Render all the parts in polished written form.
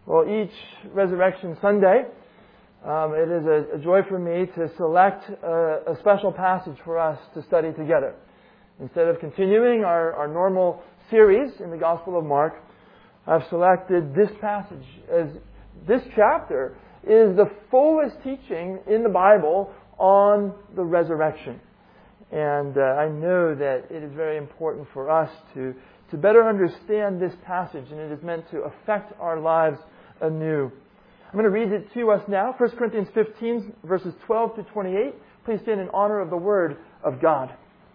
Well, each Resurrection Sunday, it is a joy for me to select a special passage for us to study together. Instead of continuing our normal series in the Gospel of Mark, I've selected this passage as this chapter is the fullest teaching in the Bible on the resurrection. And I know that it is very important for us to better understand this passage, and it is meant to affect our lives anew. I'm going to read it to us now. 1 Corinthians 15, verses 12 to 28. Please stand in honor of the Word of God.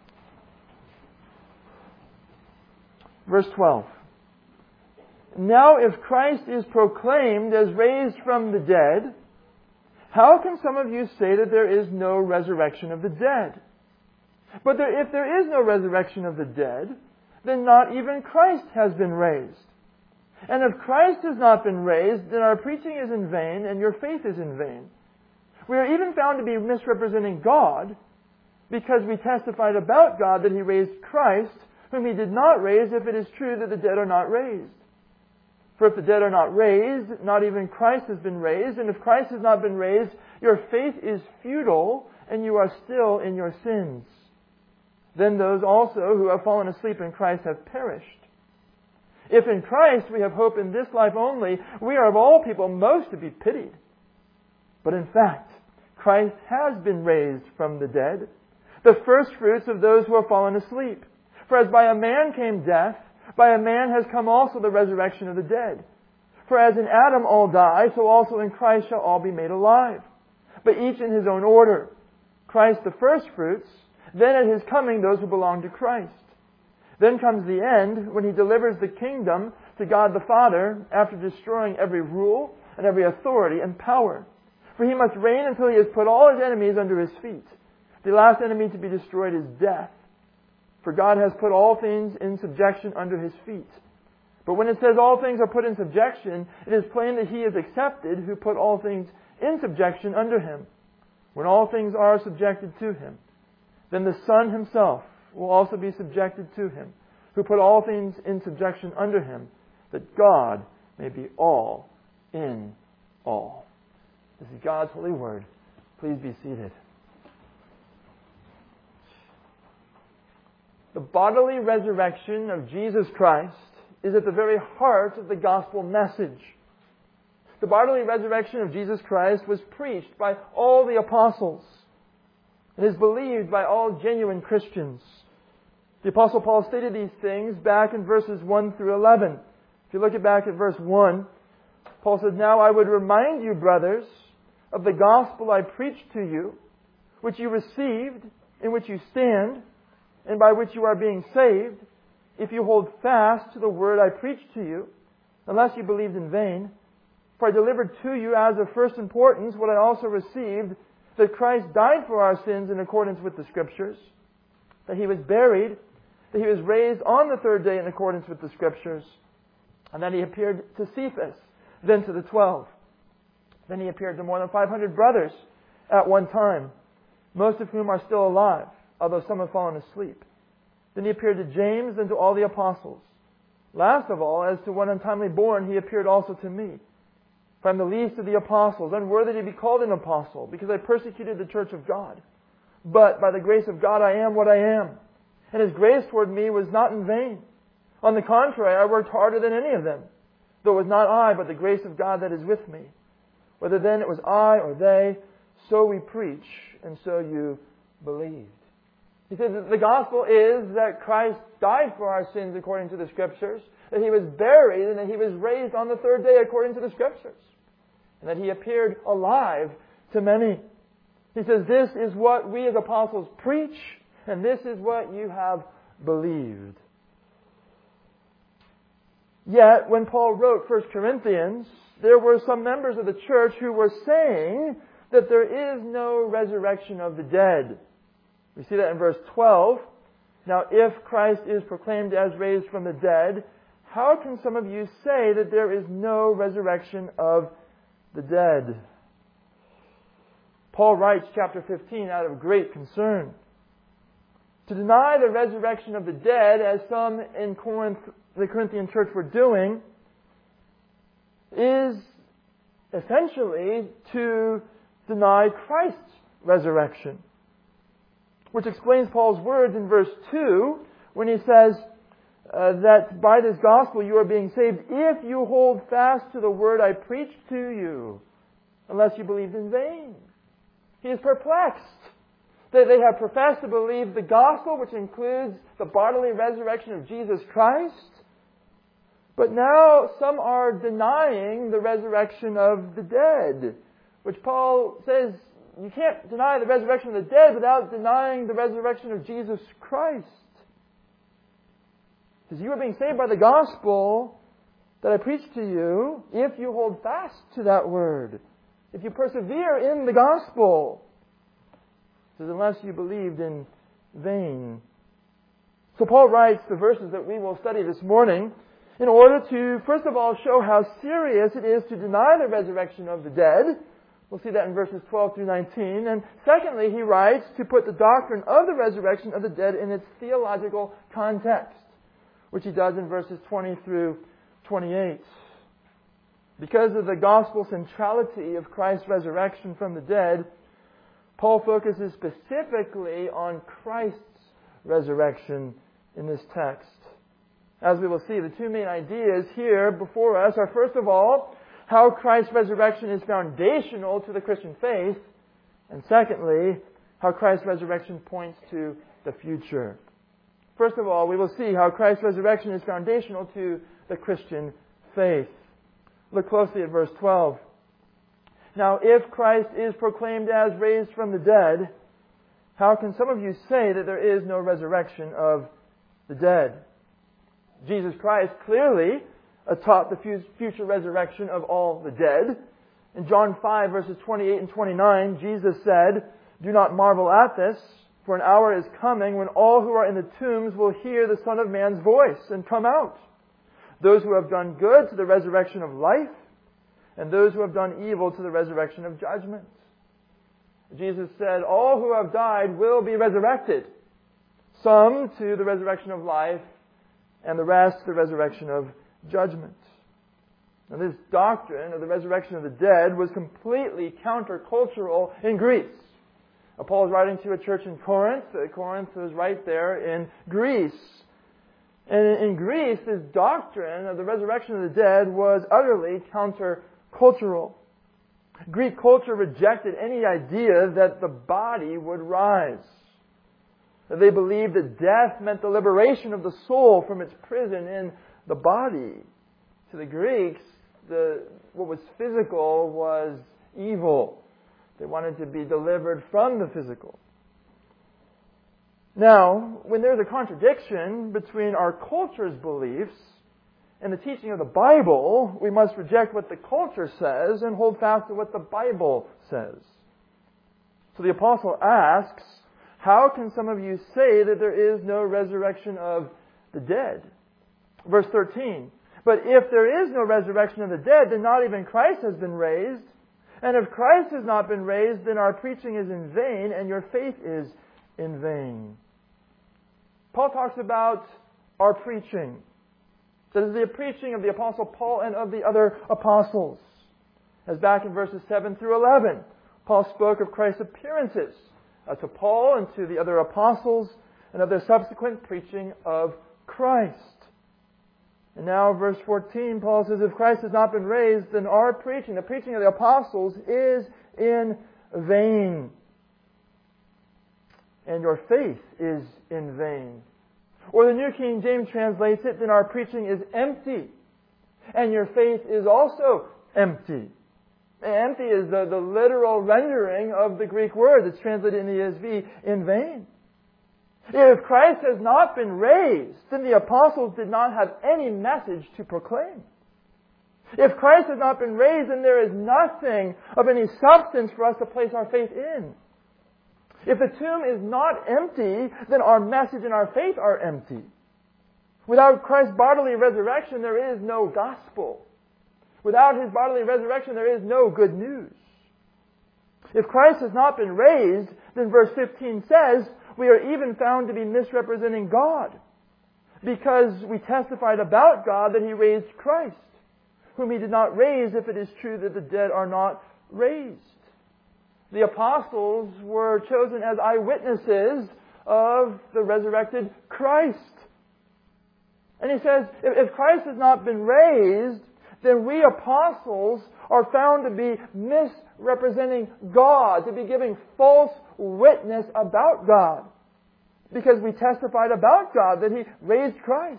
Verse 12. Now if Christ is proclaimed as raised from the dead, how can some of you say that there is no resurrection of the dead? But if there is no resurrection of the dead, then not even Christ has been raised. And if Christ has not been raised, then our preaching is in vain and your faith is in vain. We are even found to be misrepresenting God because we testified about God that He raised Christ, whom He did not raise, if it is true that the dead are not raised. For if the dead are not raised, not even Christ has been raised. And if Christ has not been raised, your faith is futile and you are still in your sins. Then those also who have fallen asleep in Christ have perished. If in Christ we have hope in this life only, we are of all people most to be pitied. But in fact, Christ has been raised from the dead, the firstfruits of those who have fallen asleep. For as by a man came death, by a man has come also the resurrection of the dead. For as in Adam all die, so also in Christ shall all be made alive. But each in his own order. Christ the firstfruits, then at His coming those who belong to Christ. Then comes the end, when He delivers the kingdom to God the Father after destroying every rule and every authority and power. For He must reign until He has put all His enemies under His feet. The last enemy to be destroyed is death. For God has put all things in subjection under His feet. But when it says all things are put in subjection, it is plain that He is accepted who put all things in subjection under Him. When all things are subjected to Him, then the Son Himself will also be subjected to Him, who put all things in subjection under Him, that God may be all in all. This is God's holy word. Please be seated. The bodily resurrection of Jesus Christ is at the very heart of the gospel message. The bodily resurrection of Jesus Christ was preached by all the apostles and is believed by all genuine Christians. The Apostle Paul stated these things back in verses 1 through 11. If you look back at verse 1, Paul said, Now I would remind you, brothers, of the gospel I preached to you, which you received, in which you stand, and by which you are being saved, if you hold fast to the word I preached to you, unless you believed in vain. For I delivered to you as of first importance what I also received, that Christ died for our sins in accordance with the Scriptures, that He was buried, that He was raised on the third day in accordance with the Scriptures, and that He appeared to Cephas, then to the 12. Then He appeared to more than 500 brothers at one time, most of whom are still alive, although some have fallen asleep. Then He appeared to James and to all the apostles. Last of all, as to one untimely born, He appeared also to me. For I am the least of the apostles, unworthy to be called an apostle, because I persecuted the church of God. But by the grace of God I am what I am. And His grace toward me was not in vain. On the contrary, I worked harder than any of them, though it was not I, but the grace of God that is with me. Whether then it was I or they, so we preach, and so you believed. He says that the gospel is that Christ died for our sins according to the Scriptures, that He was buried, and that He was raised on the third day according to the Scriptures, and that He appeared alive to many. He says, this is what we as apostles preach, and this is what you have believed. Yet, when Paul wrote 1 Corinthians, there were some members of the church who were saying that there is no resurrection of the dead. We see that in verse 12. Now, if Christ is proclaimed as raised from the dead, how can some of you say that there is no resurrection of the dead? Paul writes chapter 15 out of great concern. To deny the resurrection of the dead, as some in Corinth, the Corinthian church were doing, is essentially to deny Christ's resurrection. Which explains Paul's words in verse 2 when he says that by this gospel you are being saved if you hold fast to the word I preached to you, unless you believed in vain. He is perplexed. They have professed to believe the gospel, which includes the bodily resurrection of Jesus Christ. But now some are denying the resurrection of the dead, which Paul says you can't deny the resurrection of the dead without denying the resurrection of Jesus Christ. He says, you are being saved by the gospel that I preached to you if you hold fast to that word, if you persevere in the gospel. He says, unless you believed in vain. So Paul writes the verses that we will study this morning in order to, first of all, show how serious it is to deny the resurrection of the dead. We'll see that in verses 12 through 19. And secondly, he writes to put the doctrine of the resurrection of the dead in its theological context, which he does in verses 20 through 28. Because of the gospel centrality of Christ's resurrection from the dead, Paul focuses specifically on Christ's resurrection in this text. As we will see, the two main ideas here before us are, first of all, how Christ's resurrection is foundational to the Christian faith, and secondly, how Christ's resurrection points to the future. First of all, we will see how Christ's resurrection is foundational to the Christian faith. Look closely at verse 12. Now, if Christ is proclaimed as raised from the dead, how can some of you say that there is no resurrection of the dead? Jesus Christ clearly taught the future resurrection of all the dead. In John 5, verses 28 and 29, Jesus said, "Do not marvel at this, for an hour is coming when all who are in the tombs will hear the Son of Man's voice and come out. Those who have done good to the resurrection of life, and those who have done evil to the resurrection of judgment." Jesus said, all who have died will be resurrected. Some to the resurrection of life, and the rest to the resurrection of judgment. Now, this doctrine of the resurrection of the dead was completely countercultural in Greece. Paul is writing to a church in Corinth. Corinth is right there in Greece. And in Greece, this doctrine of the resurrection of the dead was utterly countercultural. Greek culture rejected any idea that the body would rise. They believed that death meant the liberation of the soul from its prison in the body. To the Greeks, what was physical was evil. They wanted to be delivered from the physical. Now, when there's a contradiction between our culture's beliefs and the teaching of the Bible, we must reject what the culture says and hold fast to what the Bible says. So the apostle asks, how can some of you say that there is no resurrection of the dead? Verse 13, but if there is no resurrection of the dead, then not even Christ has been raised. And if Christ has not been raised, then our preaching is in vain and your faith is in vain. Paul talks about our preaching. That is the preaching of the Apostle Paul and of the other apostles. As back in verses 7 through 11, Paul spoke of Christ's appearances to Paul and to the other apostles and of their subsequent preaching of Christ. And now verse 14, Paul says, if Christ has not been raised, then our preaching, the preaching of the apostles, is in vain. And your faith is in vain. Or the New King James translates it, then our preaching is empty. And your faith is also empty. Empty is the literal rendering of the Greek word that's translated in the ESV, in vain. If Christ has not been raised, then the apostles did not have any message to proclaim. If Christ has not been raised, then there is nothing of any substance for us to place our faith in. If the tomb is not empty, then our message and our faith are empty. Without Christ's bodily resurrection, there is no gospel. Without His bodily resurrection, there is no good news. If Christ has not been raised, then verse 15 says, we are even found to be misrepresenting God, because we testified about God that He raised Christ, whom He did not raise, if it is true that the dead are not raised. The apostles were chosen as eyewitnesses of the resurrected Christ. And he says, if Christ has not been raised, then we apostles are found to be misrepresenting God, to be giving false witness about God, because we testified about God that He raised Christ.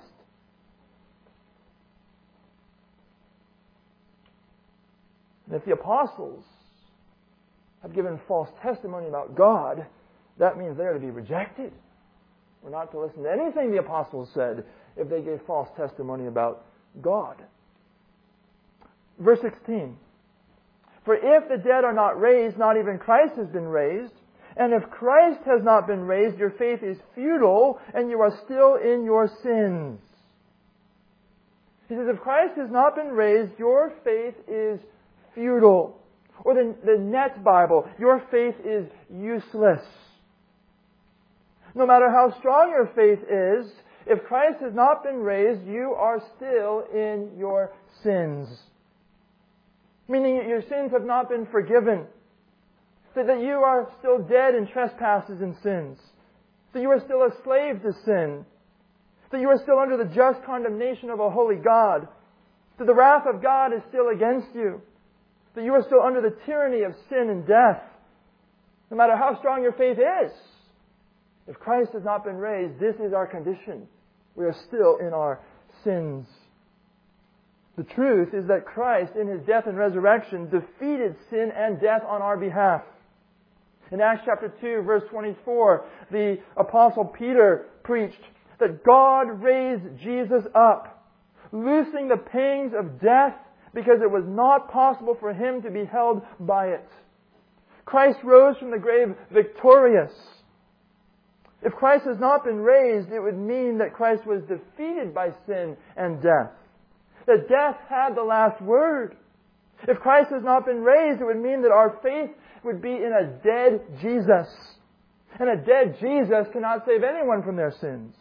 And if the apostles have given false testimony about God, that means they are to be rejected. We're not to listen to anything the apostles said if they gave false testimony about God. Verse 16. For if the dead are not raised, not even Christ has been raised. And if Christ has not been raised, your faith is futile, and you are still in your sins. He says, if Christ has not been raised, your faith is futile. Or the Net Bible, your faith is useless. No matter how strong your faith is, if Christ has not been raised, you are still in your sins. Meaning that your sins have not been forgiven. That you are still dead in trespasses and sins. That you are still a slave to sin. That you are still under the just condemnation of a holy God. That the wrath of God is still against you. That you are still under the tyranny of sin and death. No matter how strong your faith is, if Christ has not been raised, this is our condition. We are still in our sins. The truth is that Christ, in His death and resurrection, defeated sin and death on our behalf. In Acts chapter 2, verse 24, the Apostle Peter preached that God raised Jesus up, loosing the pangs of death because it was not possible for Him to be held by it. Christ rose from the grave victorious. If Christ has not been raised, it would mean that Christ was defeated by sin and death. That death had the last word. If Christ has not been raised, it would mean that our faith would be in a dead Jesus. And a dead Jesus cannot save anyone from their sins.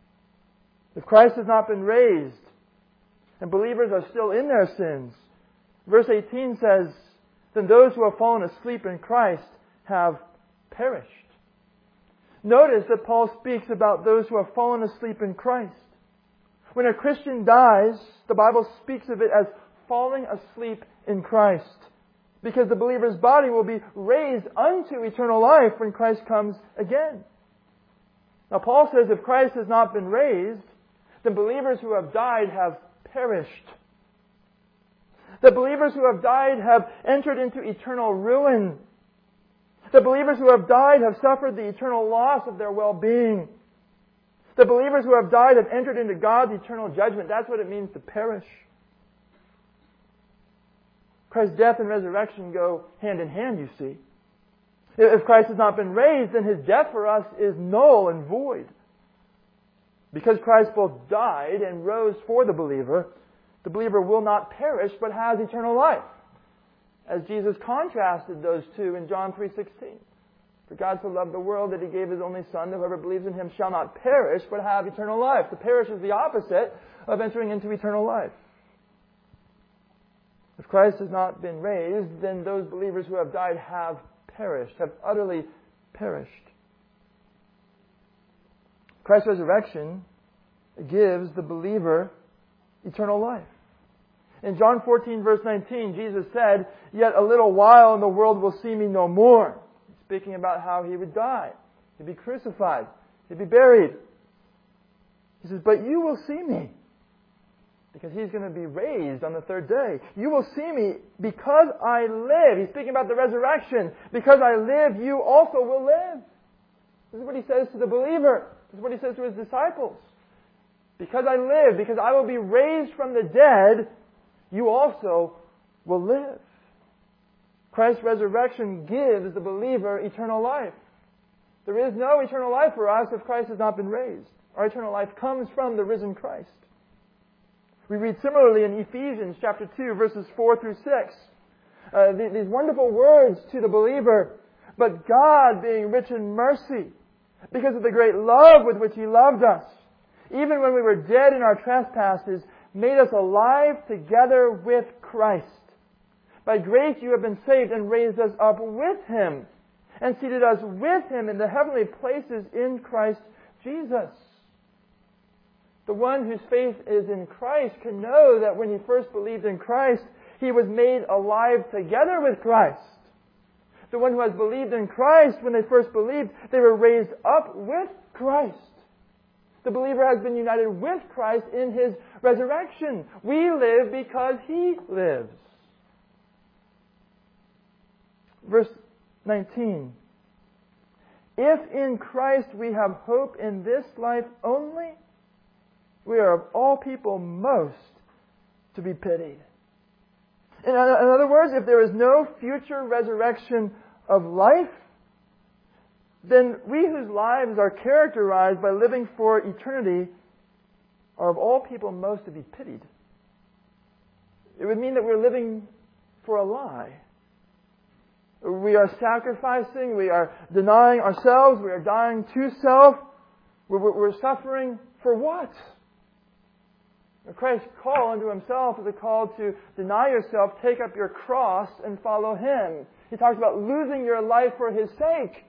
If Christ has not been raised, and believers are still in their sins, verse 18 says, then those who have fallen asleep in Christ have perished. Notice that Paul speaks about those who have fallen asleep in Christ. When a Christian dies, the Bible speaks of it as falling asleep in Christ, because the believer's body will be raised unto eternal life when Christ comes again. Now Paul says if Christ has not been raised, then believers who have died have perished. The believers who have died have entered into eternal ruin. The believers who have died have suffered the eternal loss of their well-being. The believers who have died have entered into God's eternal judgment. That's what it means to perish. Christ's death and resurrection go hand in hand, you see. If Christ has not been raised, then His death for us is null and void. Because Christ both died and rose for the believer will not perish but has eternal life. As Jesus contrasted those two in John 3:16. For God so loved the world that He gave His only Son, that whoever believes in Him shall not perish but have eternal life. To perish is the opposite of entering into eternal life. If Christ has not been raised, then those believers who have died have perished, have utterly perished. Christ's resurrection gives the believer eternal life. In John 14, verse 19, Jesus said, "Yet a little while and the world will see me no more." Speaking about how He would die. He'd be crucified. He'd be buried. He says, "But you will see me." Because He's going to be raised on the third day. "You will see me because I live." He's speaking about the resurrection. "Because I live, you also will live." This is what He says to the believer. This is what He says to His disciples. "Because I live, because I will be raised from the dead, you also will live." Christ's resurrection gives the believer eternal life. There is no eternal life for us if Christ has not been raised. Our eternal life comes from the risen Christ. We read similarly in Ephesians chapter 2, verses 4 through 6. These wonderful words to the believer. "But God, being rich in mercy, because of the great love with which He loved us, even when we were dead in our trespasses, made us alive together with Christ. By grace you have been saved and raised us up with Him and seated us with Him in the heavenly places in Christ Jesus. The one whose faith is in Christ can know that when he first believed in Christ, he was made alive together with Christ. The one who has believed in Christ, when they first believed, they were raised up with Christ. The believer has been united with Christ in His resurrection. We live because He lives. Verse 19. If in Christ we have hope in this life only, we are of all people most to be pitied. In other words, if there is no future resurrection of life, then we whose lives are characterized by living for eternity are of all people most to be pitied. It would mean that we're living for a lie. We are sacrificing, we are denying ourselves, we are dying to self. We're suffering for what? Christ's call unto Himself is a call to deny yourself, take up your cross, and follow Him. He talks about losing your life for His sake.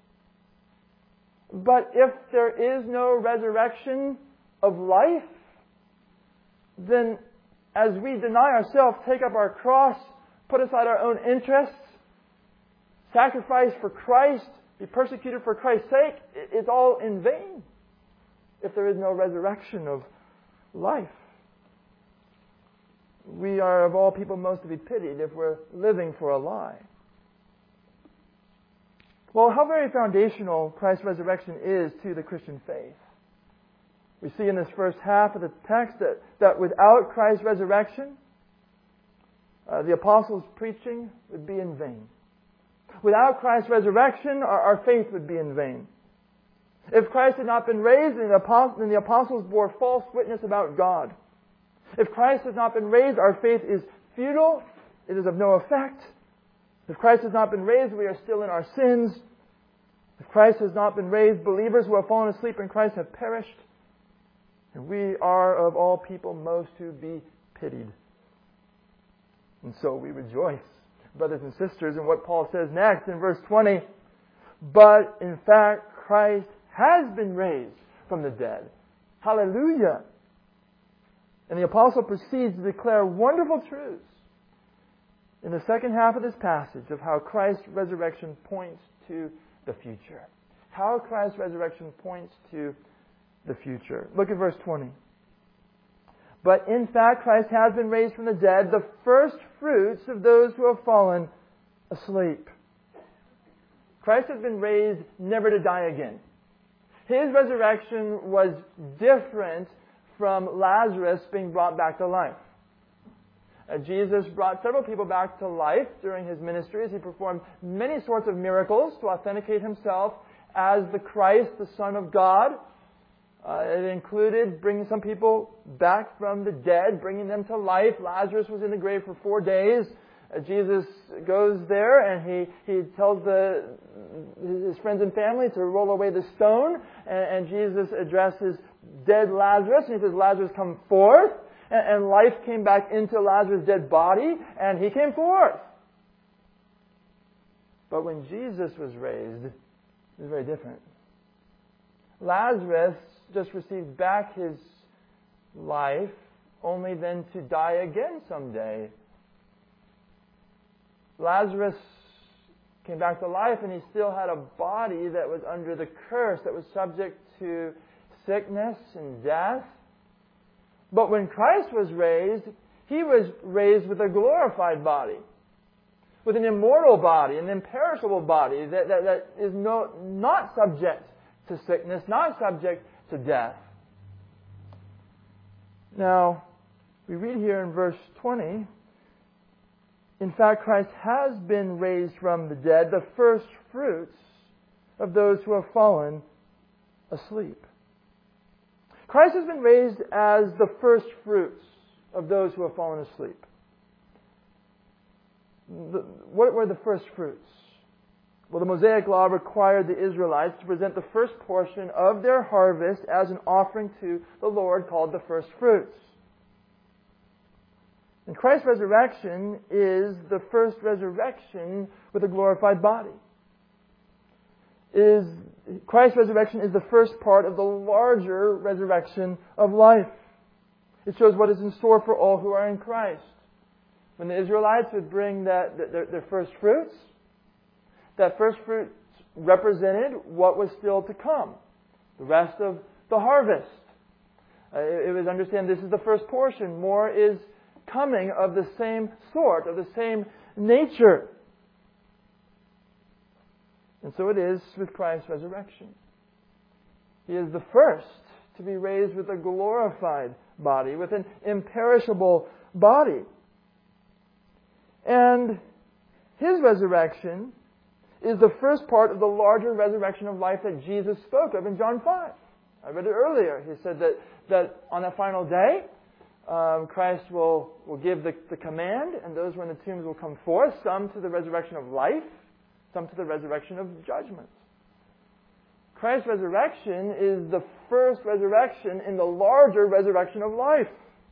But if there is no resurrection of life, then as we deny ourselves, take up our cross, put aside our own interests, sacrifice for Christ, be persecuted for Christ's sake, it's all in vain if there is no resurrection of life. We are of all people most to be pitied if we're living for a lie. Well, how very foundational Christ's resurrection is to the Christian faith. We see in this first half of the text that without Christ's resurrection, the apostles' preaching would be in vain. Without Christ's resurrection, our faith would be in vain. If Christ had not been raised, then the apostles bore false witness about God. If Christ has not been raised, our faith is futile. It is of no effect. If Christ has not been raised, we are still in our sins. If Christ has not been raised, believers who have fallen asleep in Christ have perished. And we are of all people most to be pitied. And so we rejoice, brothers and sisters, in what Paul says next in verse 20. But in fact, Christ has been raised from the dead. Hallelujah! And the apostle proceeds to declare wonderful truths in the second half of this passage of how Christ's resurrection points to the future. How Christ's resurrection points to the future. Look at verse 20. But in fact, Christ has been raised from the dead, the first fruits of those who have fallen asleep. Christ has been raised never to die again. His resurrection was different from Lazarus being brought back to life. Jesus brought several people back to life during His ministry as He performed many sorts of miracles to authenticate Himself as the Christ, the Son of God. It included bringing some people back from the dead, bringing them to life. Lazarus was in the grave for 4 days. Jesus goes there and he tells his friends and family to roll away the stone. And Jesus addresses dead Lazarus and He says, Lazarus, come forth. And life came back into Lazarus' dead body and he came forth. But when Jesus was raised, it was very different. Lazarus just received back his life only then to die again someday. Lazarus came back to life and he still had a body that was under the curse, that was subject to sickness and death. But when Christ was raised, He was raised with a glorified body, with an immortal body, an imperishable body that is not subject to sickness, not subject to death. Now, we read here in verse 20, in fact, Christ has been raised from the dead, the first fruits of those who have fallen asleep. Christ has been raised as the first fruits of those who have fallen asleep. What were the first fruits? Well, the Mosaic Law required the Israelites to present the first portion of their harvest as an offering to the Lord called the first fruits. And Christ's resurrection is the first resurrection with a glorified body. Christ's resurrection is the first part of the larger resurrection of life. It shows what is in store for all who are in Christ. When the Israelites would bring their first fruits, that first fruit represented what was still to come, the rest of the harvest. It was understand this is the first portion. More is coming of the same sort, of the same nature. And so it is with Christ's resurrection. He is the first to be raised with a glorified body, with an imperishable body. And His resurrection is the first part of the larger resurrection of life that Jesus spoke of in John 5. I read it earlier. He said that on a final day, Christ will give the command, and those who are in the tombs will come forth, some to the resurrection of life, some to the resurrection of judgment. Christ's resurrection is the first resurrection in the larger resurrection of life.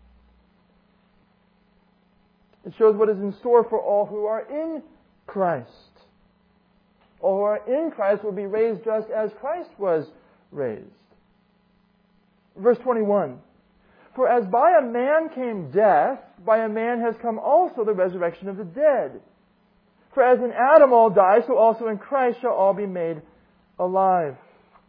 It shows what is in store for all who are in Christ. All who are in Christ will be raised just as Christ was raised. Verse 21. For as by a man came death, by a man has come also the resurrection of the dead. For as in Adam all die, so also in Christ shall all be made alive.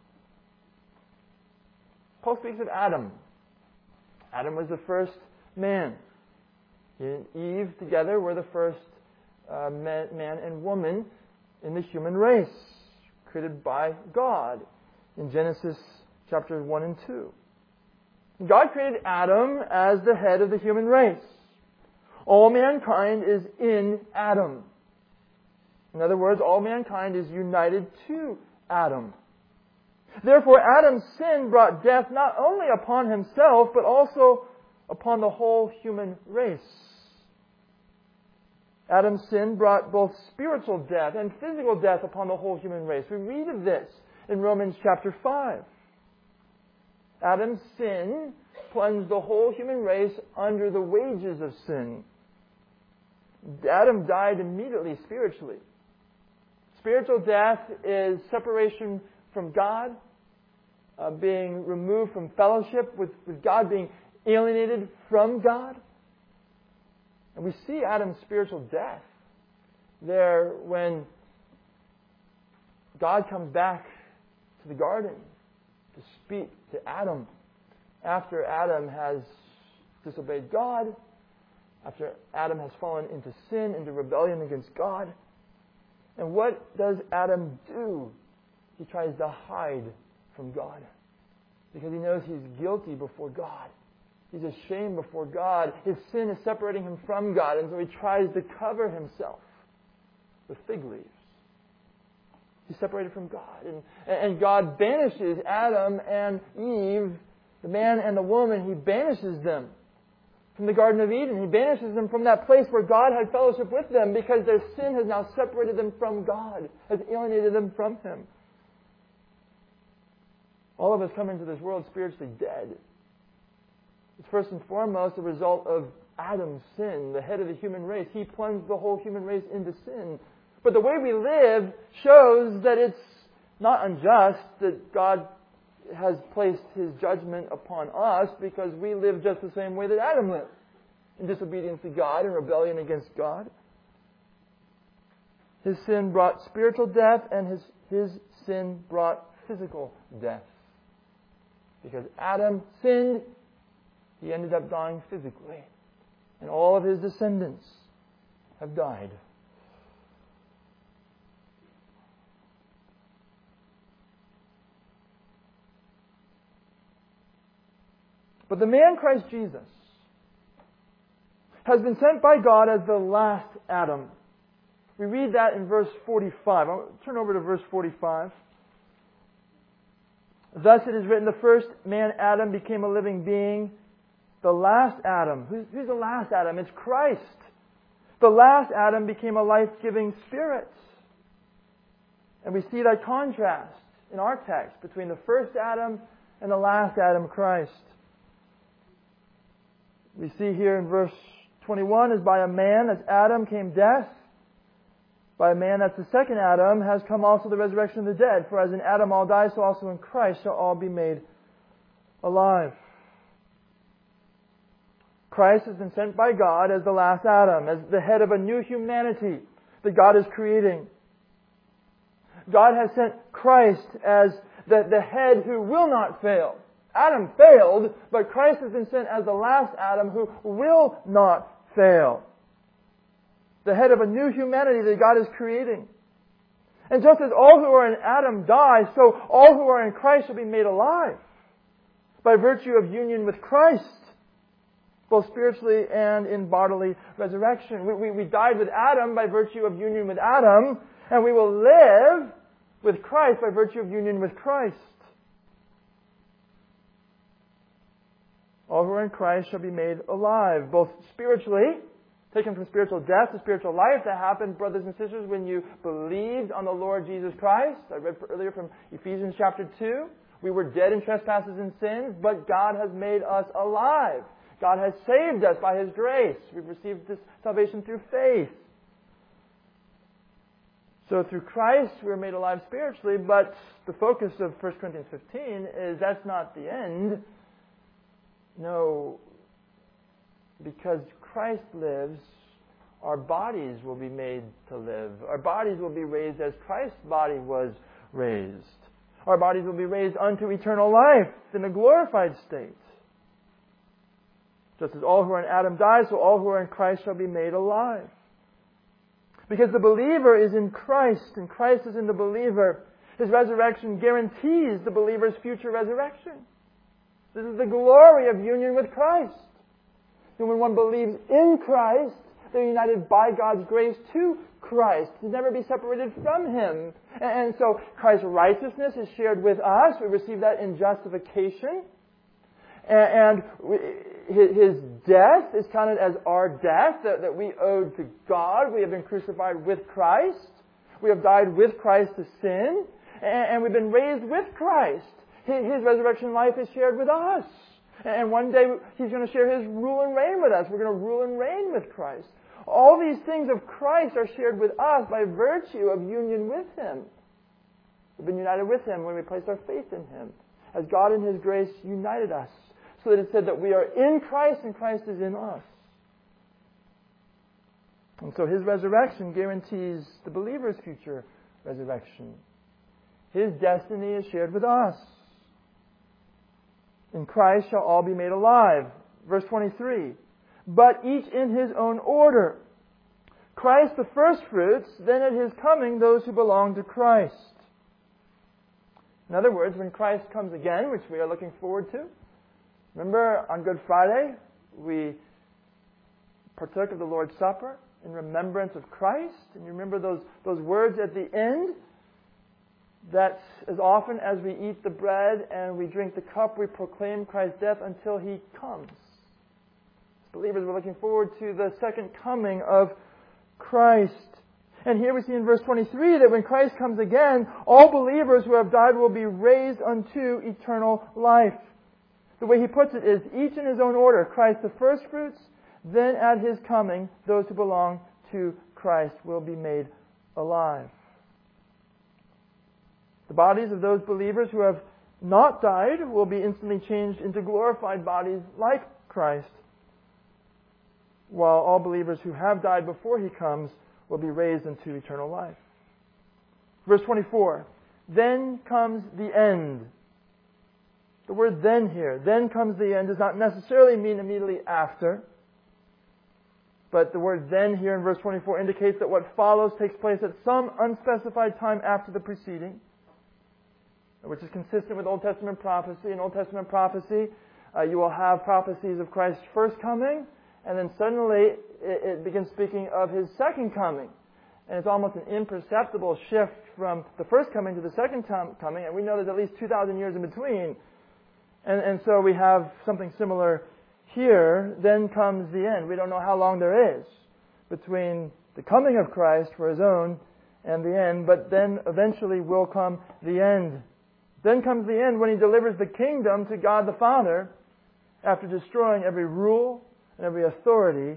Paul speaks of Adam. Adam was the first man. He and Eve together were the first man and woman in the human race, created by God in Genesis chapters 1 and 2. God created Adam as the head of the human race. All mankind is in Adam. In other words, all mankind is united to Adam. Therefore, Adam's sin brought death not only upon himself, but also upon the whole human race. Adam's sin brought both spiritual death and physical death upon the whole human race. We read of this in Romans chapter 5. Adam's sin plunged the whole human race under the wages of sin. Adam died immediately spiritually. Spiritual death is separation from God, being removed from fellowship with God, being alienated from God. And we see Adam's spiritual death there when God comes back to the garden to speak to Adam after Adam has disobeyed God, after Adam has fallen into sin, into rebellion against God. And what does Adam do? He tries to hide from God because he knows he's guilty before God. He's ashamed before God. His sin is separating him from God, and so he tries to cover himself with fig leaves. He's separated from God. And God banishes Adam and Eve, the man and the woman. He banishes them from the Garden of Eden. He banishes them from that place where God had fellowship with them because their sin has now separated them from God, has alienated them from Him. All of us come into this world spiritually dead. It's first and foremost a result of Adam's sin, the head of the human race. He plunged the whole human race into sin. But the way we live shows that it's not unjust that God has placed His judgment upon us because we live just the same way that Adam lived, in disobedience to God and rebellion against God. His sin brought spiritual death, and his sin brought physical death. Because Adam sinned, he ended up dying physically. And all of his descendants have died. But the man Christ Jesus has been sent by God as the last Adam. We read that in verse 45. I'll turn over to verse 45. Thus it is written, the first man, Adam, became a living being. The last Adam. Who's the last Adam? It's Christ. The last Adam became a life-giving spirit. And we see that contrast in our text between the first Adam and the last Adam, Christ. We see here in verse 21, as by a man, as Adam came death, by a man, that's the second Adam, has come also the resurrection of the dead. For as in Adam all die, so also in Christ shall all be made alive. Christ has been sent by God as the last Adam, as the head of a new humanity that God is creating. God has sent Christ as the head who will not fail. Adam failed, but Christ has been sent as the last Adam who will not fail. The head of a new humanity that God is creating. And just as all who are in Adam die, so all who are in Christ shall be made alive by virtue of union with Christ, both spiritually and in bodily resurrection. We died with Adam by virtue of union with Adam, and we will live with Christ by virtue of union with Christ. All who are in Christ shall be made alive, both spiritually, taken from spiritual death to spiritual life. That happened, brothers and sisters, when you believed on the Lord Jesus Christ. I read earlier from Ephesians chapter 2. We were dead in trespasses and sins, but God has made us alive. God has saved us by His grace. We've received this salvation through faith. So through Christ we are made alive spiritually, but the focus of 1 Corinthians 15 is that's not the end. No, because Christ lives, our bodies will be made to live. Our bodies will be raised as Christ's body was raised. Our bodies will be raised unto eternal life in a glorified state. Just as all who are in Adam die, so all who are in Christ shall be made alive. Because the believer is in Christ, and Christ is in the believer, His resurrection guarantees the believer's future resurrection. This is the glory of union with Christ. And when one believes in Christ, they're united by God's grace to Christ, to never be separated from Him. And so Christ's righteousness is shared with us. We receive that in justification. And His death is counted as our death that we owed to God. We have been crucified with Christ. We have died with Christ to sin. And we've been raised with Christ. His resurrection life is shared with us. And one day He's going to share His rule and reign with us. We're going to rule and reign with Christ. All these things of Christ are shared with us by virtue of union with Him. We've been united with Him when we placed our faith in Him, as God in His grace united us, so that it said that we are in Christ and Christ is in us. And so His resurrection guarantees the believer's future resurrection. His destiny is shared with us. In Christ shall all be made alive. Verse 23. But each in his own order. Christ the firstfruits, then at His coming those who belong to Christ. In other words, when Christ comes again, which we are looking forward to, remember on Good Friday, we partook of the Lord's Supper in remembrance of Christ. And you remember those words at the end? That as often as we eat the bread and we drink the cup, we proclaim Christ's death until He comes. As believers, we're looking forward to the second coming of Christ. And here we see in verse 23 that when Christ comes again, all believers who have died will be raised unto eternal life. The way he puts it is, each in his own order. Christ the firstfruits, then at His coming, those who belong to Christ will be made alive. The bodies of those believers who have not died will be instantly changed into glorified bodies like Christ, while all believers who have died before He comes will be raised into eternal life. Verse 24, then comes the end. The word then here, then comes the end, does not necessarily mean immediately after. But the word then here in verse 24 indicates that what follows takes place at some unspecified time after the preceding, which is consistent with Old Testament prophecy. In Old Testament prophecy, you will have prophecies of Christ's first coming, and then suddenly it begins speaking of His second coming. And it's almost an imperceptible shift from the first coming to the second coming, and we know there's at least 2,000 years in between. And so we have something similar here. Then comes the end. We don't know how long there is between the coming of Christ for His own and the end, but then eventually will come the end. Then comes the end when He delivers the kingdom to God the Father after destroying every rule and every authority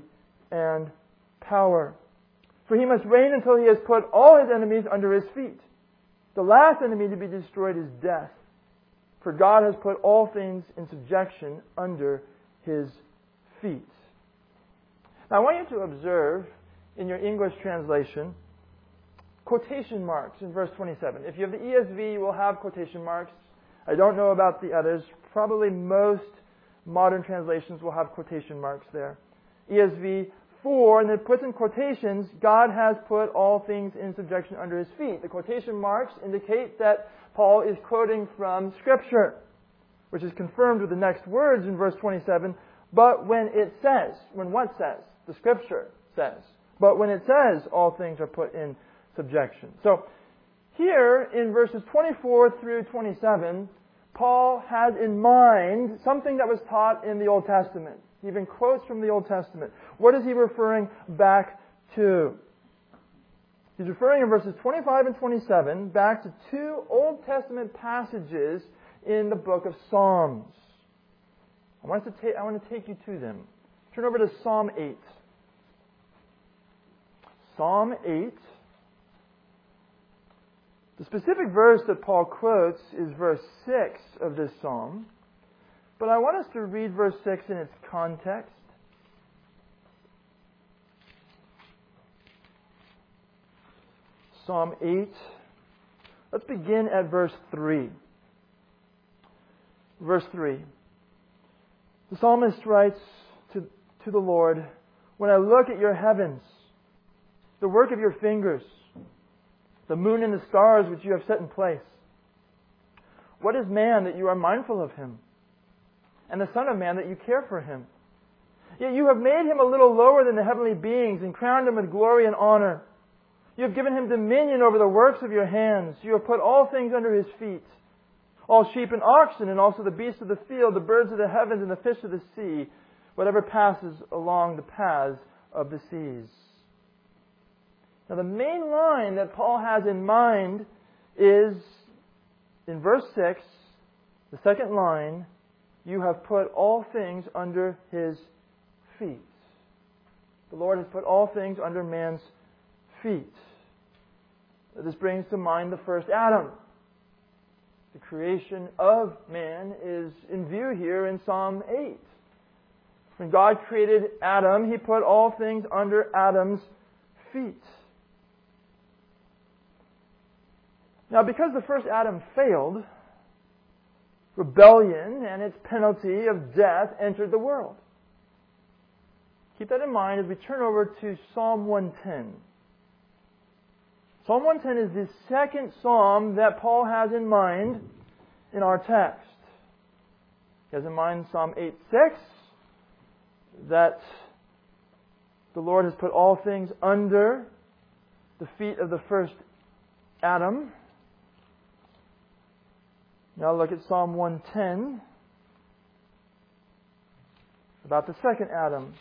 and power. For he must reign until he has put all his enemies under his feet. The last enemy to be destroyed is death. For God has put all things in subjection under his feet. Now I want you to observe in your English translation quotation marks in verse 27. If you have the ESV, you will have quotation marks. I don't know about the others. Probably most modern translations will have quotation marks there. ESV 4, and it puts in quotations, God has put all things in subjection under his feet. The quotation marks indicate that Paul is quoting from Scripture, which is confirmed with the next words in verse 27. But when it says, when what says? The Scripture says. But when it says all things are put in subjection. So here in verses 24 through 27, Paul has in mind something that was taught in the Old Testament. He even quotes from the Old Testament. What is he referring back to? He's referring in verses 25 and 27 back to two Old Testament passages in the book of Psalms. I want to take you to them. Turn over to Psalm 8. Psalm 8. The specific verse that Paul quotes is verse 6 of this psalm. But I want us to read verse 6 in its context. Psalm 8. Let's begin at verse 3. Verse 3. The psalmist writes to the Lord, "When I look at your heavens, the work of your fingers, the moon and the stars which you have set in place, what is man that you are mindful of him? And the Son of Man that you care for him? Yet you have made him a little lower than the heavenly beings and crowned him with glory and honor. You have given him dominion over the works of your hands. You have put all things under his feet, all sheep and oxen, and also the beasts of the field, the birds of the heavens, and the fish of the sea, whatever passes along the paths of the seas." Now the main line that Paul has in mind is in verse 6, the second line, "You have put all things under his feet." The Lord has put all things under man's feet. This brings to mind the first Adam. The creation of man is in view here in Psalm 8. When God created Adam, he put all things under Adam's feet. Now, because the first Adam failed, rebellion and its penalty of death entered the world. Keep that in mind as we turn over to Psalm 110. Psalm 110 is the second psalm that Paul has in mind in our text. He has in mind Psalm 8:6, that the Lord has put all things under the feet of the first Adam. Now look at Psalm 110, about the second Adam.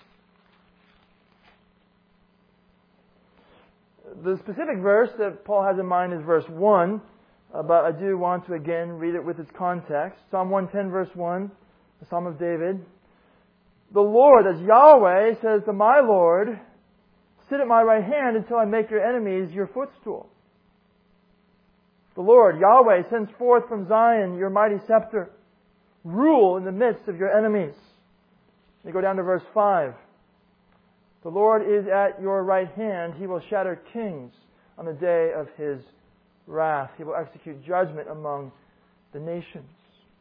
The specific verse that Paul has in mind is verse 1, but I do want to again read it with its context. Psalm 110 verse 1, the Psalm of David. "The Lord," as Yahweh, says to my Lord, "Sit at my right hand until I make your enemies your footstool." The Lord, Yahweh, sends forth from Zion your mighty scepter. Rule in the midst of your enemies. You go down to verse 5. "The Lord is at your right hand. He will shatter kings on the day of his wrath. He will execute judgment among the nations."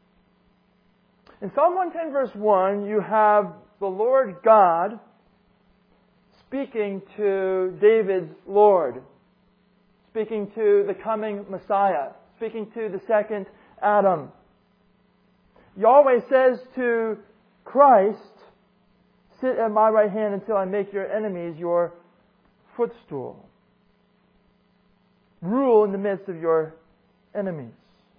In Psalm 110 verse 1, you have the Lord God speaking to David's Lord, speaking to the coming Messiah, speaking to the second Adam. Yahweh says to Christ, "Sit at my right hand until I make your enemies your footstool." Rule in the midst of your enemies.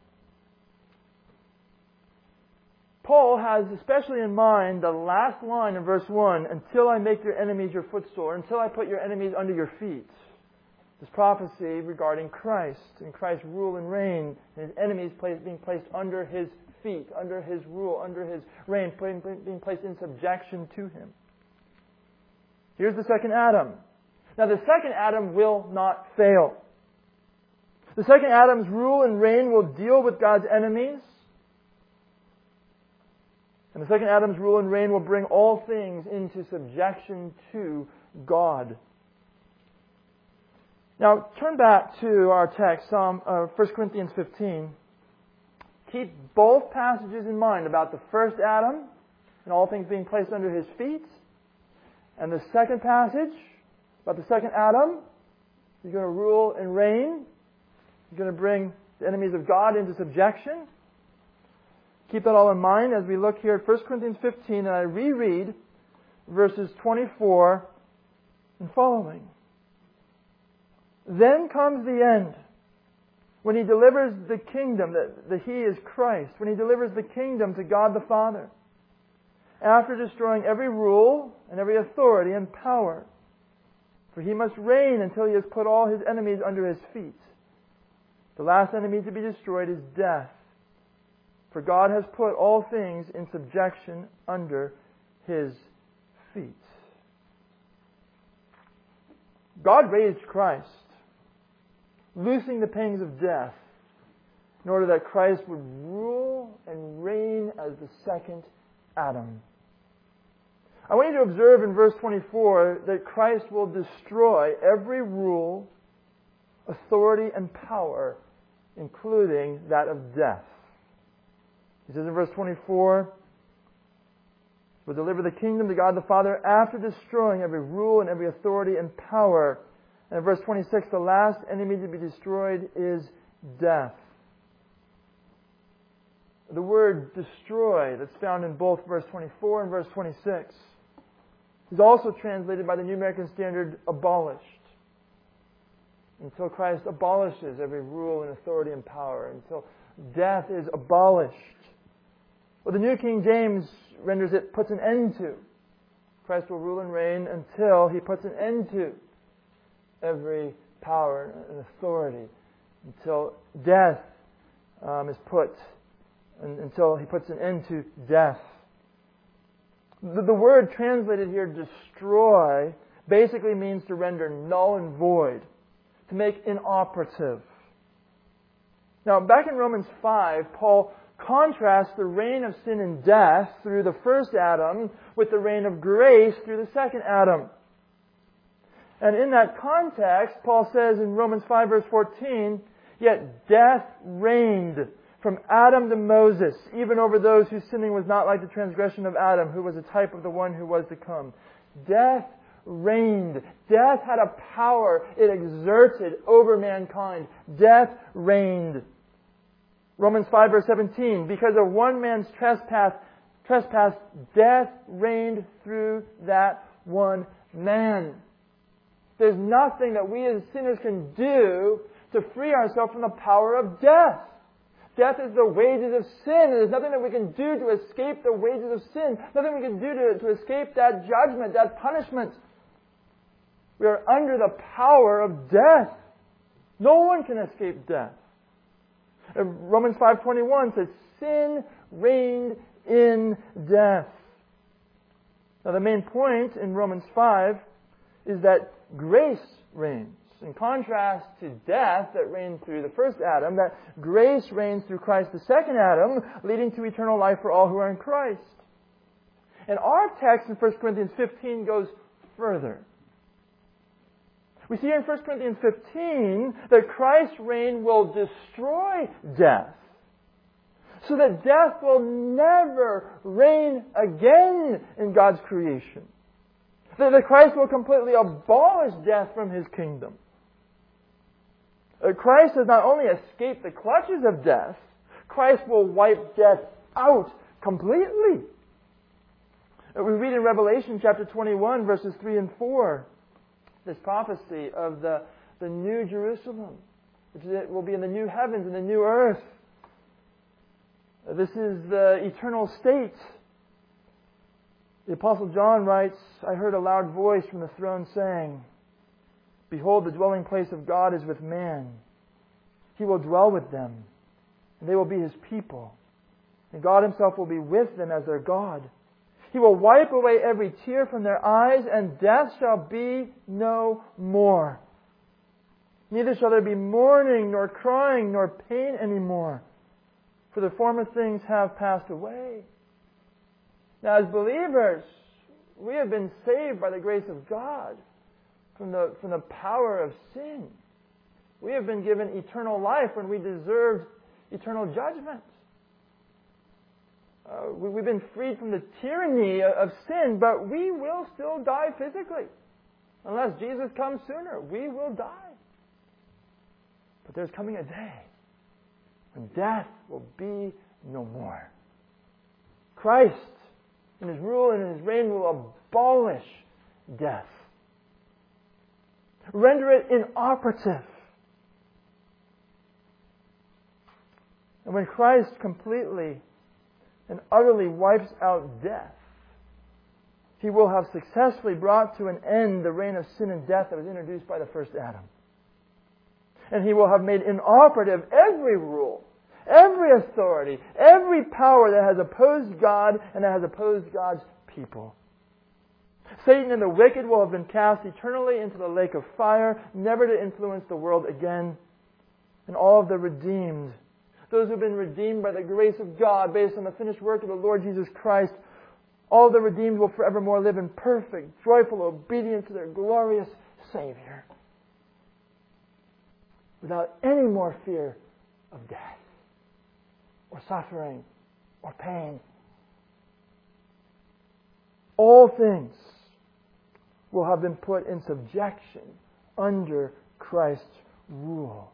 Paul has especially in mind the last line in verse 1, "Until I make your enemies your footstool," or "until I put your enemies under your feet." This prophecy regarding Christ and Christ's rule and reign, and his enemies being placed under his feet, under his rule, under his reign, being placed in subjection to him. Here's the second Adam. Now the second Adam will not fail. The second Adam's rule and reign will deal with God's enemies. And the second Adam's rule and reign will bring all things into subjection to God. Now turn back to our text, 1 Corinthians 15. Keep both passages in mind about the first Adam and all things being placed under his feet. And the second passage about the second Adam, he's going to rule and reign. He's going to bring the enemies of God into subjection. Keep that all in mind as we look here at 1 Corinthians 15, and I reread verses 24 and following. Then comes the end, when He delivers the kingdom, that He is Christ, when He delivers the kingdom to God the Father, after destroying every rule and every authority and power. For He must reign until He has put all His enemies under His feet. The last enemy to be destroyed is death. For God has put all things in subjection under His feet. God raised Christ, loosing the pangs of death, in order that Christ would rule and reign as the second Adam. I want you to observe in verse 24 that Christ will destroy every rule, authority, and power, including that of death. He says in verse 24, will deliver the kingdom to God the Father after destroying every rule and every authority and power. And in verse 26, the last enemy to be destroyed is death. The word destroy that's found in both verse 24 and verse 26 is also translated by the New American Standard abolished. Until Christ abolishes every rule and authority and power. Until death is abolished. Well, the New King James renders it puts an end to. Christ will rule and reign until He puts an end to every power and authority. Until death is put, until He puts an end to death. The word translated here, destroy, basically means to render null and void, to make inoperative. Now, back in Romans 5, Paul contrasts the reign of sin and death through the first Adam with the reign of grace through the second Adam. And in that context, Paul says in Romans 5 verse 14, yet death reigned from Adam to Moses, even over those whose sinning was not like the transgression of Adam, who was a type of the one who was to come. Death reigned. Death had a power it exerted over mankind. Death reigned. Romans 5 verse 17, because of one man's trespass, death reigned through that one man. There's nothing that we as sinners can do to free ourselves from the power of death. Death is the wages of sin. There's nothing that we can do to escape the wages of sin. Nothing we can do to escape that judgment, that punishment. We are under the power of death. No one can escape death. Romans 5:21 says, sin reigned in death. Now the main point in Romans 5 is that grace reigns. In contrast to death that reigned through the first Adam, that grace reigns through Christ the second Adam, leading to eternal life for all who are in Christ. And our text in 1 Corinthians 15 goes further. We see in 1 Corinthians 15 that Christ's reign will destroy death, so that death will never reign again in God's creation. That Christ will completely abolish death from His kingdom. Christ has not only escaped the clutches of death, Christ will wipe death out completely. We read in Revelation chapter 21 verses 3 and 4 this prophecy of the new Jerusalem, which will be in the new heavens and the new earth. This is the eternal state. The Apostle John writes, I heard a loud voice from the throne saying, behold, the dwelling place of God is with man. He will dwell with them, and they will be His people. And God Himself will be with them as their God. He will wipe away every tear from their eyes, and death shall be no more. Neither shall there be mourning, nor crying, nor pain anymore, for the former things have passed away. Now, as believers, we have been saved by the grace of God from the power of sin. We have been given eternal life when we deserved eternal judgment. We've been freed from the tyranny of sin, but we will still die physically. Unless Jesus comes sooner, we will die. But there's coming a day when death will be no more. Christ, in His rule and in His reign, will abolish death. Render it inoperative. And when Christ completely and utterly wipes out death, He will have successfully brought to an end the reign of sin and death that was introduced by the first Adam. And He will have made inoperative every rule, every authority, every power that has opposed God and that has opposed God's people. Satan and the wicked will have been cast eternally into the lake of fire, never to influence the world again. And all of the redeemed, those who have been redeemed by the grace of God based on the finished work of the Lord Jesus Christ, all the redeemed will forevermore live in perfect, joyful obedience to their glorious Savior, without any more fear of death, or suffering, or pain. All things will have been put in subjection under Christ's rule.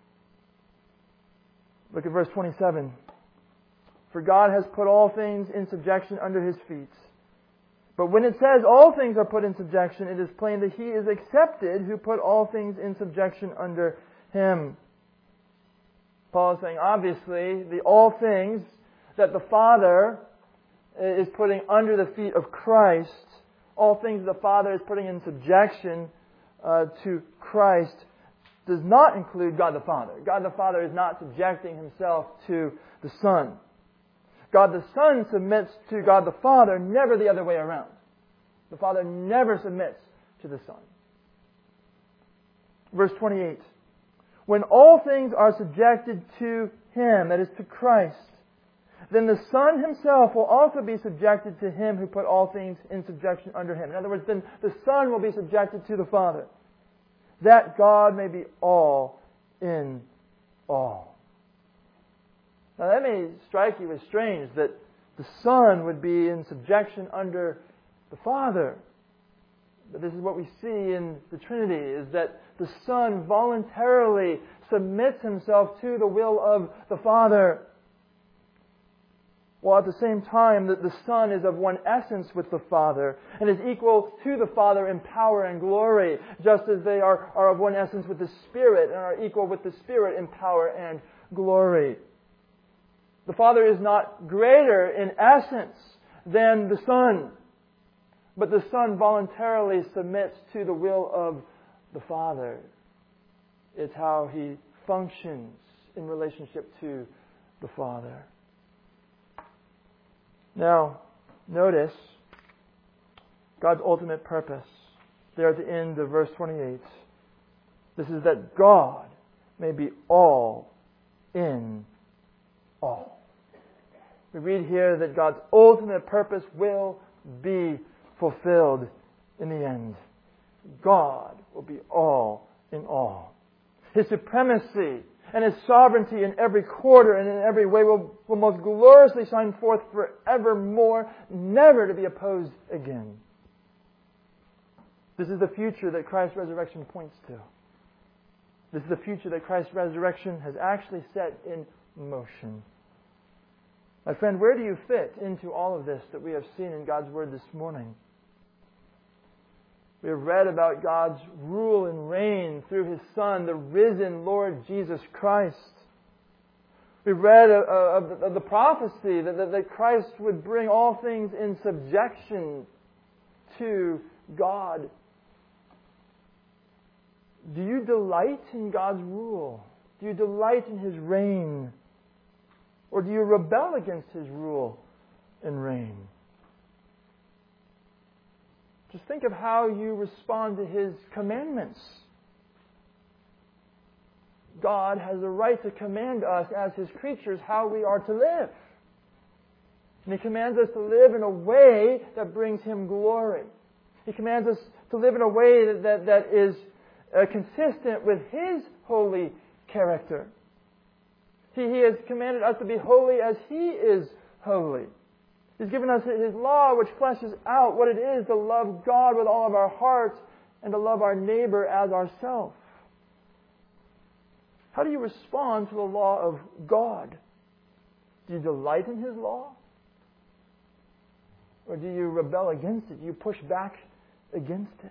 Look at verse 27. For God has put all things in subjection under His feet. But when it says all things are put in subjection, it is plain that He is accepted who put all things in subjection under Him. Paul is saying, obviously, the all things that the Father is putting under the feet of Christ, all things the Father is putting in subjection to Christ, does not include God the Father. God the Father is not subjecting Himself to the Son. God the Son submits to God the Father, never the other way around. The Father never submits to the Son. Verse 28. When all things are subjected to Him, that is to Christ, then the Son Himself will also be subjected to Him who put all things in subjection under Him. In other words, then the Son will be subjected to the Father, that God may be all in all. Now that may strike you as strange that the Son would be in subjection under the Father. But this is what we see in the Trinity, is that the Son voluntarily submits Himself to the will of the Father, while at the same time that the Son is of one essence with the Father and is equal to the Father in power and glory, just as they are of one essence with the Spirit and are equal with the Spirit in power and glory. The Father is not greater in essence than the Son, but the Son voluntarily submits to the will of the Father. It's how He functions in relationship to the Father. Now, notice God's ultimate purpose there at the end of verse 28. This is that God may be all in all. We read here that God's ultimate purpose will be fulfilled in the end. God will be all in all. His supremacy and His sovereignty in every quarter and in every way will most gloriously shine forth forevermore, never to be opposed again. This is the future that Christ's resurrection points to. This is the future that Christ's resurrection has actually set in motion. My friend, where do you fit into all of this that we have seen in God's Word this morning? We have read about God's rule and reign through His Son, the risen Lord Jesus Christ. We've read of the prophecy that Christ would bring all things in subjection to God. Do you delight in God's rule? Do you delight in His reign? Or do you rebel against His rule and reign? Just think of how you respond to His commandments. God has the right to command us as His creatures how we are to live. And He commands us to live in a way that brings Him glory. He commands us to live in a way that is consistent with His holy character. He has commanded us to be holy as He is holy. He's given us His law, which fleshes out what it is to love God with all of our heart and to love our neighbor as ourselves. How do you respond to the law of God? Do you delight in His law? Or do you rebel against it? Do you push back against it?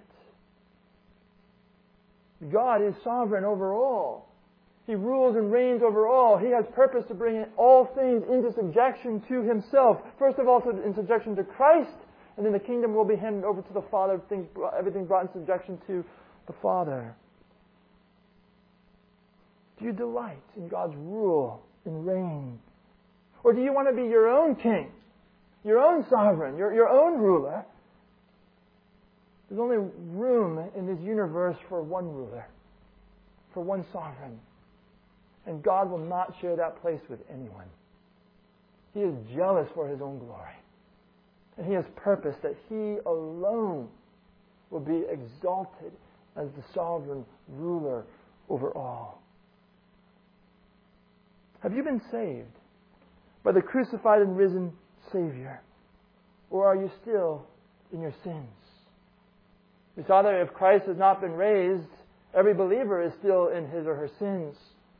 God is sovereign over all. He rules and reigns over all. He has purpose to bring all things into subjection to Himself. First of all, in subjection to Christ, and then the kingdom will be handed over to the Father, everything brought in subjection to the Father. Do you delight in God's rule and reign? Or do you want to be your own king, your own sovereign, your own ruler? There's only room in this universe for one ruler, for one sovereign. And God will not share that place with anyone. He is jealous for His own glory. And He has purpose that He alone will be exalted as the sovereign ruler over all. Have you been saved by the crucified and risen Savior? Or are you still in your sins? We saw that if Christ has not been raised, every believer is still in his or her sins.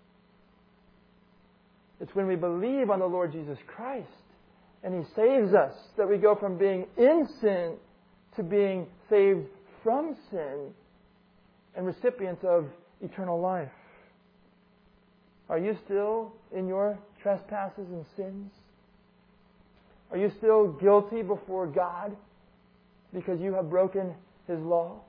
It's when we believe on the Lord Jesus Christ and He saves us that we go from being in sin to being saved from sin and recipients of eternal life. Are you still in your trespasses and sins? Are you still guilty before God because you have broken His law?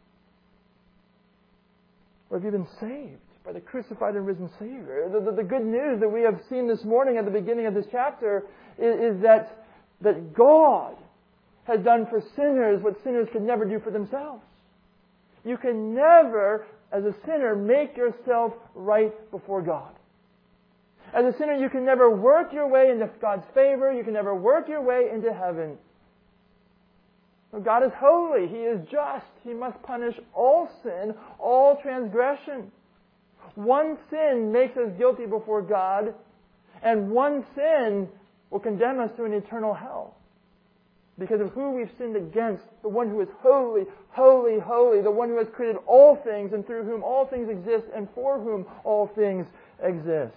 Or have you been saved by the crucified and risen Savior? The good news that we have seen this morning at the beginning of this chapter is that God has done for sinners what sinners could never do for themselves. You can never, as a sinner, make yourself right before God. As a sinner, you can never work your way into God's favor. You can never work your way into heaven. God is holy. He is just. He must punish all sin, all transgression. One sin makes us guilty before God, and one sin will condemn us to an eternal hell. Because of who we've sinned against, the one who is holy, holy, holy, the one who has created all things and through whom all things exist and for whom all things exist.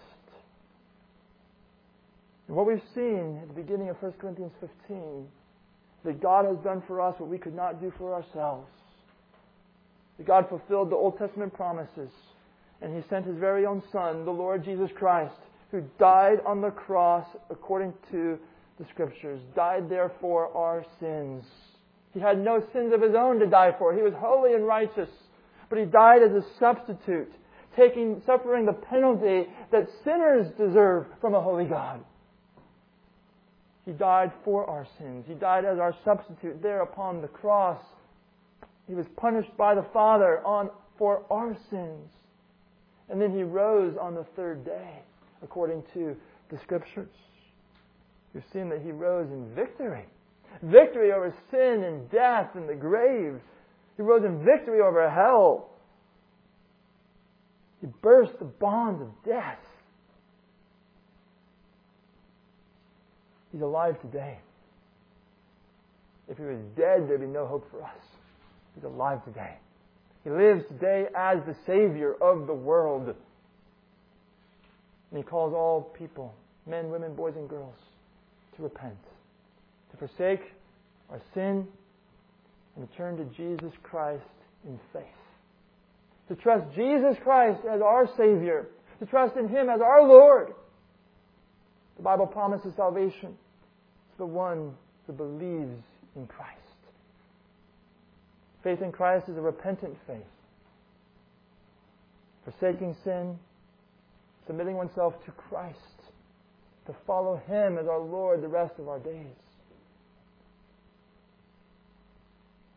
And what we've seen at the beginning of 1 Corinthians 15, that God has done for us what we could not do for ourselves. That God fulfilled the Old Testament promises, and He sent His very own Son, the Lord Jesus Christ, who died on the cross according to the Scriptures, died there for our sins. He had no sins of His own to die for. He was holy and righteous, but He died as a substitute, suffering the penalty that sinners deserve from a holy God. He died for our sins. He died as our substitute there upon the cross. He was punished by the Father for our sins. And then He rose on the third day, according to the Scriptures. You've seen that He rose in victory. Victory over sin and death and the grave. He rose in victory over hell. He burst the bonds of death. He's alive today. If He was dead, there'd be no hope for us. He's alive today. He lives today as the Savior of the world. And He calls all people, men, women, boys, and girls, to repent, to forsake our sin, and to turn to Jesus Christ in faith. To trust Jesus Christ as our Savior. To trust in Him as our Lord. The Bible promises salvation to the one who believes in Christ. Faith in Christ is a repentant faith. Forsaking sin, submitting oneself to Christ, to follow Him as our Lord the rest of our days.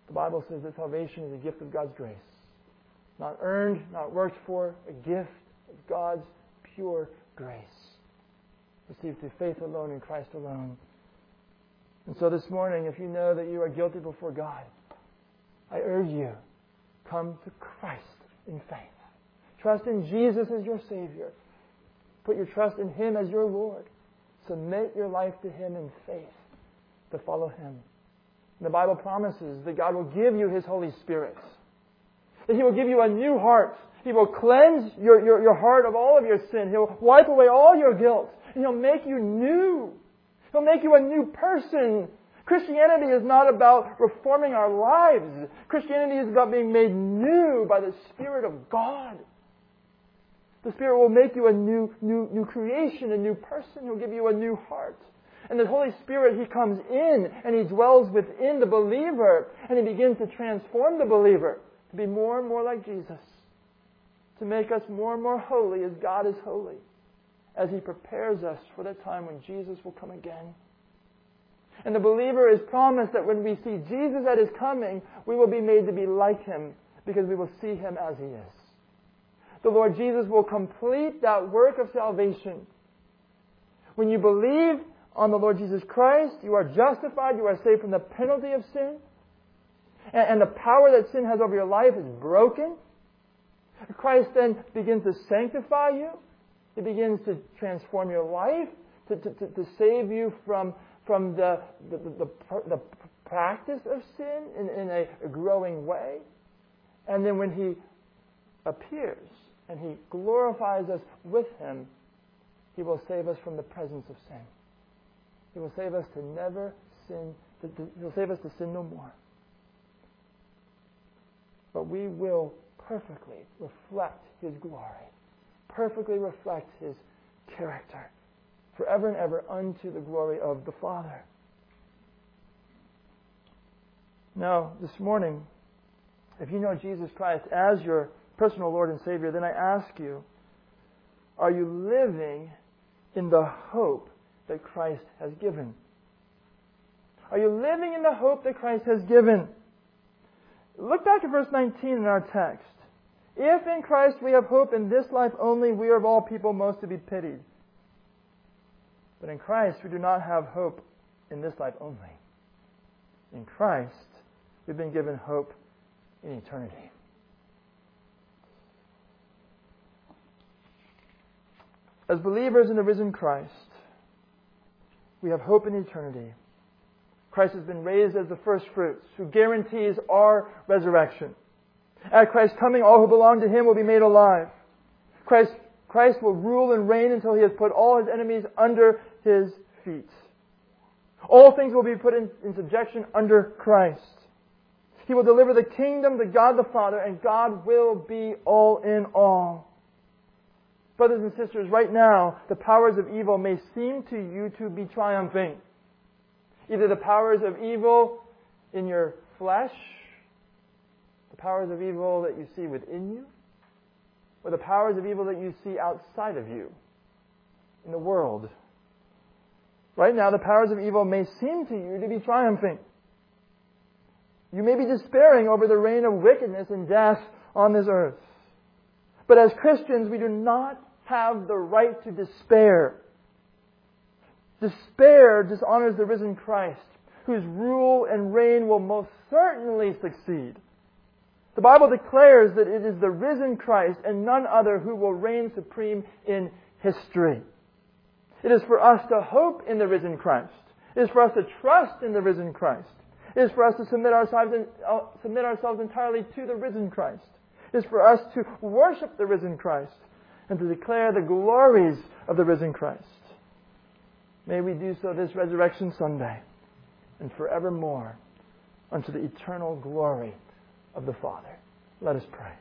The Bible says that salvation is a gift of God's grace. Not earned, not worked for, a gift of God's pure grace. Received through faith alone in Christ alone. And so this morning, if you know that you are guilty before God, I urge you, come to Christ in faith. Trust in Jesus as your Savior. Put your trust in Him as your Lord. Submit your life to Him in faith to follow Him. And the Bible promises that God will give you His Holy Spirit. That He will give you a new heart. He will cleanse your heart of all of your sin. He'll wipe away all your guilt. And He'll make you new. He'll make you a new person. Christianity is not about reforming our lives. Christianity is about being made new by the Spirit of God. The Spirit will make you a new creation, a new person. He'll give you a new heart. And the Holy Spirit, He comes in and He dwells within the believer. And He begins to transform the believer to be more and more like Jesus. To make us more and more holy as God is holy. As He prepares us for the time when Jesus will come again. And the believer is promised that when we see Jesus at His coming, we will be made to be like Him because we will see Him as He is. The Lord Jesus will complete that work of salvation. When you believe on the Lord Jesus Christ, you are justified, you are saved from the penalty of sin, and the power that sin has over your life is broken. Christ then begins to sanctify you. He begins to transform your life, to save you from the practice of sin in a growing way. And then when He appears and He glorifies us with Him, He will save us from the presence of sin. He will save us to never sin. He'll save us to sin no more. But we will perfectly reflect His glory, perfectly reflect His character, forever and ever unto the glory of the Father. Now, this morning, if you know Jesus Christ as your personal Lord and Savior, then I ask you, are you living in the hope that Christ has given? Are you living in the hope that Christ has given? Look back at verse 19 in our text. If in Christ we have hope in this life only, we are of all people most to be pitied. But in Christ we do not have hope in this life only. In Christ we've been given hope in eternity. As believers in the risen Christ, we have hope in eternity. Christ has been raised as the first fruits, who guarantees our resurrection. At Christ's coming, all who belong to Him will be made alive. Christ will rule and reign until He has put all His enemies under His feet. All things will be put in subjection under Christ. He will deliver the kingdom to God the Father, and God will be all in all. Brothers and sisters, right now, the powers of evil may seem to you to be triumphing. Either the powers of evil in your flesh, the powers of evil that you see within you, or the powers of evil that you see outside of you, in the world. Right now, the powers of evil may seem to you to be triumphing. You may be despairing over the reign of wickedness and death on this earth. But as Christians, we do not have the right to despair. Despair dishonors the risen Christ, whose rule and reign will most certainly succeed. The Bible declares that it is the risen Christ and none other who will reign supreme in history. It is for us to hope in the risen Christ. It is for us to trust in the risen Christ. It is for us to submit ourselves entirely to the risen Christ. It is for us to worship the risen Christ and to declare the glories of the risen Christ. May we do so this Resurrection Sunday and forevermore unto the eternal glory of the Father. Let us pray.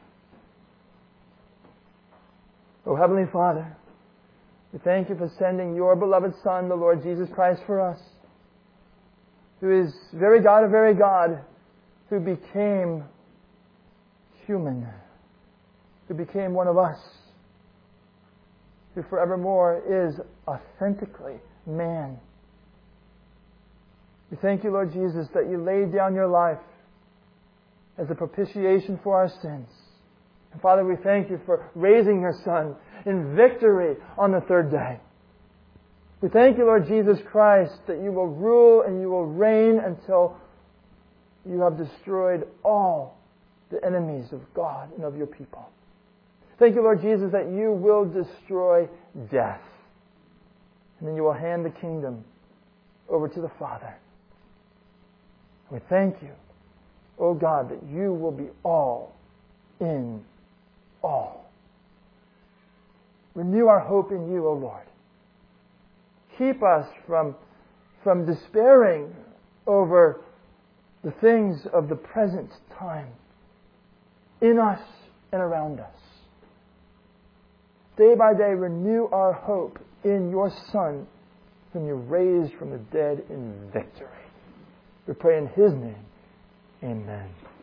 O Heavenly Father, we thank You for sending Your beloved Son, the Lord Jesus Christ, for us, who is very God of very God, who became human, who became one of us, who forevermore is authentically man. We thank You, Lord Jesus, that You laid down Your life as a propitiation for our sins. And Father, we thank You for raising Your Son in victory on the third day. We thank You, Lord Jesus Christ, that You will rule and You will reign until You have destroyed all the enemies of God and of Your people. Thank You, Lord Jesus, that You will destroy death. And then You will hand the kingdom over to the Father. We thank You, O God, that You will be all in all. Renew our hope in You, O Lord. Keep us from despairing over the things of the present time in us and around us. Day by day, renew our hope in Your Son, whom You raised from the dead in victory. We pray in His name. Amen.